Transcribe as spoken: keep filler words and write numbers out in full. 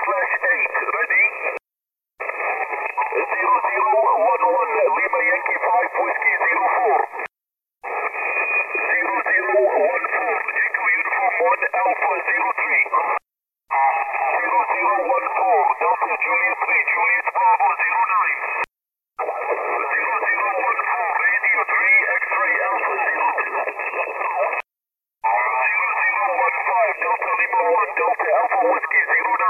slash eight, ready? zero zero one one, Lima Yankee five, Whiskey zero four. zero zero one four, Echo Uniform one, Alpha zero three. zero zero one four, Delta Juliet three, Juliet Bravo zero nine. zero zero one four, Radio three, X-Ray Alpha zero two. zero zero one five, Delta Lima one, Delta Alpha Whiskey zero